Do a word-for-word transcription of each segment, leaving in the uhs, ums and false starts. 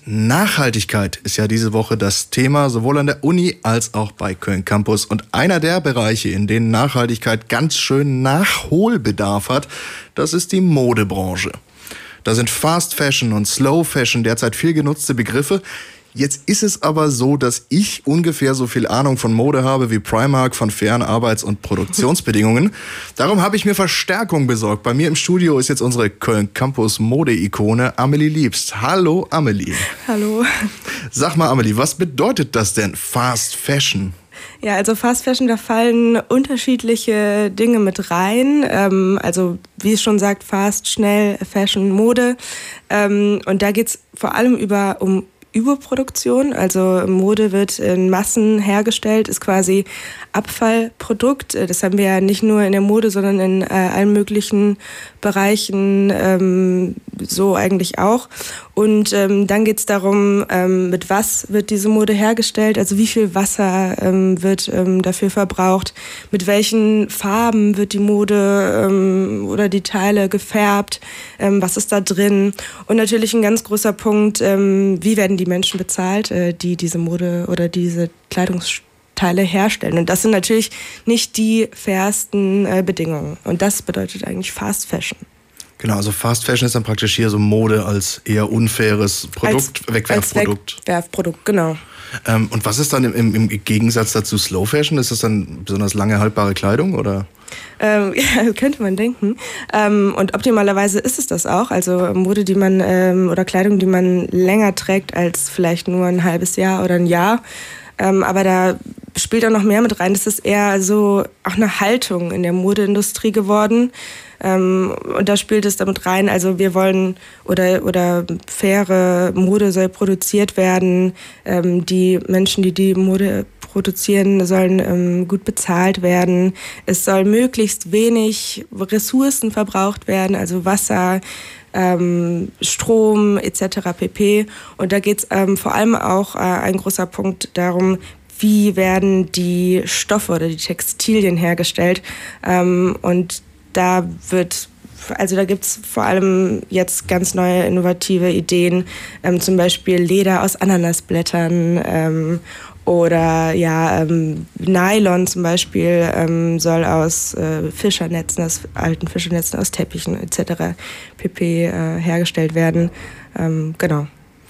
Nachhaltigkeit ist ja diese Woche das Thema, sowohl an der Uni als auch bei Köln Campus. Und einer der Bereiche, in denen Nachhaltigkeit ganz schön Nachholbedarf hat, das ist die Modebranche. Da sind Fast Fashion und Slow Fashion derzeit viel genutzte Begriffe. Jetzt ist es aber so, dass ich ungefähr so viel Ahnung von Mode habe wie Primark von fairen Arbeits- und Produktionsbedingungen. Darum habe ich mir Verstärkung besorgt. Bei mir im Studio ist jetzt unsere Köln Campus Mode-Ikone Amelie Liebst. Hallo Amelie. Hallo. Sag mal Amelie, was bedeutet das denn, Fast Fashion? Ja, also Fast Fashion, da fallen unterschiedliche Dinge mit rein. Ähm, also wie es schon sagt, Fast, schnell, Fashion, Mode. Ähm, und da geht's vor allem über um Überproduktion, also Mode wird in Massen hergestellt, ist quasi Abfallprodukt. Das haben wir ja nicht nur in der Mode, sondern in äh, allen möglichen Bereichen ähm, so eigentlich auch. Und ähm, dann geht es darum, ähm, mit was wird diese Mode hergestellt, also wie viel Wasser ähm, wird ähm, dafür verbraucht, mit welchen Farben wird die Mode ähm, oder die Teile gefärbt, ähm, was ist da drin. Und natürlich ein ganz großer Punkt, ähm, wie werden die Menschen bezahlt, äh, die diese Mode oder diese Kleidungsteile herstellen. Und das sind natürlich nicht die fairsten äh, Bedingungen. Und das bedeutet eigentlich Fast Fashion. Genau, also Fast Fashion ist dann praktisch hier so Mode als eher unfaires Produkt, als, Wegwerfprodukt. Als Wegwerfprodukt, genau. Ähm, und was ist dann im, im Gegensatz dazu Slow Fashion? Ist das dann besonders lange haltbare Kleidung, oder? Ähm, ja, könnte man denken. Ähm, und optimalerweise ist es das auch. Also Mode, die man ähm, oder Kleidung, die man länger trägt als vielleicht nur ein halbes Jahr oder ein Jahr. Ähm, aber da spielt auch noch mehr mit rein. Das ist eher so auch eine Haltung in der Modeindustrie geworden. Ähm, und da spielt es damit rein, also wir wollen oder, oder faire Mode soll produziert werden. Ähm, die Menschen, die die Mode produzieren, sollen ähm, gut bezahlt werden. Es soll möglichst wenig Ressourcen verbraucht werden, also Wasser, ähm, Strom et cetera pp. Und da geht es ähm, vor allem auch äh, ein großer Punkt darum, wie werden die Stoffe oder die Textilien hergestellt. Ähm, und da wird, also da gibt's vor allem jetzt ganz neue innovative Ideen, ähm, zum Beispiel Leder aus Ananasblättern ähm, oder ja ähm, Nylon zum Beispiel ähm, soll aus äh, Fischernetzen, aus alten Fischernetzen, aus Teppichen et cetera pp. Äh, hergestellt werden. Ähm, genau.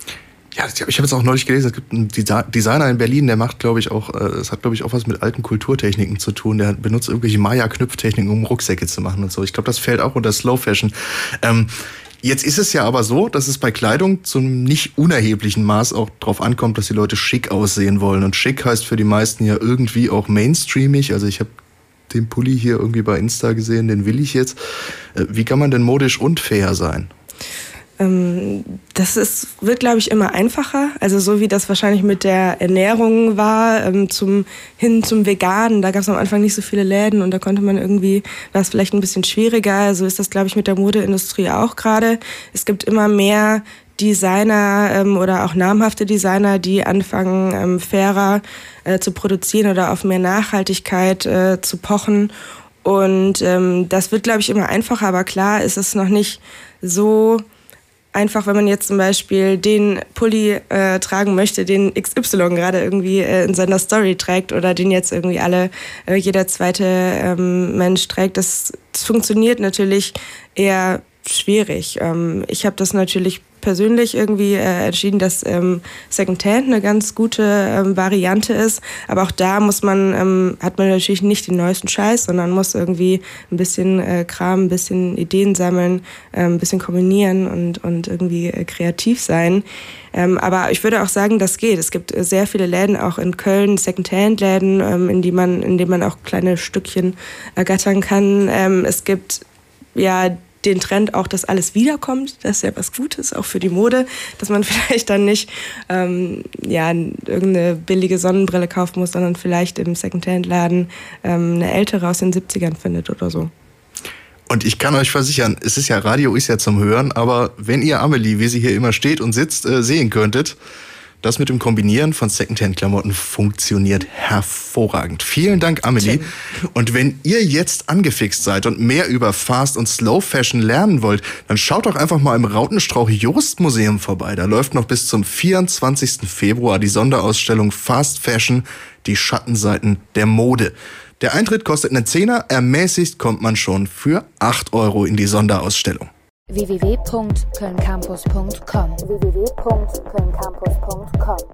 Ja, ich habe jetzt auch neulich gelesen, es gibt einen Designer in Berlin, der macht, glaube ich, auch, es hat, glaube ich, auch was mit alten Kulturtechniken zu tun. Der benutzt irgendwelche Maya-Knüpftechniken, um Rucksäcke zu machen und so. Ich glaube, das fällt auch unter Slow Fashion. Ähm, jetzt ist es ja aber so, dass es bei Kleidung zum nicht unerheblichen Maß auch drauf ankommt, dass die Leute schick aussehen wollen. Und schick heißt für die meisten ja irgendwie auch mainstreamig. Also ich habe den Pulli hier irgendwie bei Insta gesehen, den will ich jetzt. Wie kann man denn modisch und fair sein? Das ist, wird, glaube ich, immer einfacher. Also so wie das wahrscheinlich mit der Ernährung war, ähm, zum, hin zum Veganen. Da gab es am Anfang nicht so viele Läden und da konnte man irgendwie, war es vielleicht ein bisschen schwieriger. So ist das, glaube ich, mit der Modeindustrie auch gerade. Es gibt immer mehr Designer ähm, oder auch namhafte Designer, die anfangen, ähm, fairer äh, zu produzieren oder auf mehr Nachhaltigkeit äh, zu pochen. Und ähm, das wird, glaube ich, immer einfacher. Aber klar ist es noch nicht so einfach, wenn man jetzt zum Beispiel den Pulli äh, tragen möchte, den X Y gerade irgendwie äh, in seiner Story trägt oder den jetzt irgendwie alle, äh, jeder zweite ähm, Mensch trägt, das, das funktioniert natürlich eher schwierig. Ähm, ich habe das natürlich persönlich irgendwie äh, entschieden, dass ähm, Secondhand eine ganz gute ähm, Variante ist. Aber auch da muss man, ähm, hat man natürlich nicht den neuesten Scheiß, sondern muss irgendwie ein bisschen äh, Kram, ein bisschen Ideen sammeln, äh, ein bisschen kombinieren und, und irgendwie äh, kreativ sein. Ähm, aber ich würde auch sagen, das geht. Es gibt äh, sehr viele Läden, auch in Köln, Secondhand-Läden, ähm, in die man, in denen man auch kleine Stückchen ergattern kann. Ähm, es gibt ja den Trend auch, dass alles wiederkommt. Das ist ja was Gutes, auch für die Mode, dass man vielleicht dann nicht ähm, ja, irgendeine billige Sonnenbrille kaufen muss, sondern vielleicht im Secondhand-Laden ähm, eine ältere aus den siebzigern findet oder so. Und ich kann euch versichern, es ist ja, Radio ist ja zum Hören, aber wenn ihr Amelie, wie sie hier immer steht und sitzt, äh, sehen könntet, Das mit dem Kombinieren von Secondhand-Klamotten funktioniert hervorragend. Vielen Dank, Amelie. Tim. Und wenn ihr jetzt angefixt seid und mehr über Fast- und Slow-Fashion lernen wollt, dann schaut doch einfach mal im Rautenstrauch-Jost-Museum vorbei. Da läuft noch bis zum vierundzwanzigsten Februar die Sonderausstellung Fast Fashion, die Schattenseiten der Mode. Der Eintritt kostet einen Zehner, ermäßigt kommt man schon für acht Euro in die Sonderausstellung. w w w punkt köln campus punkt com w w w punkt köln campus punkt com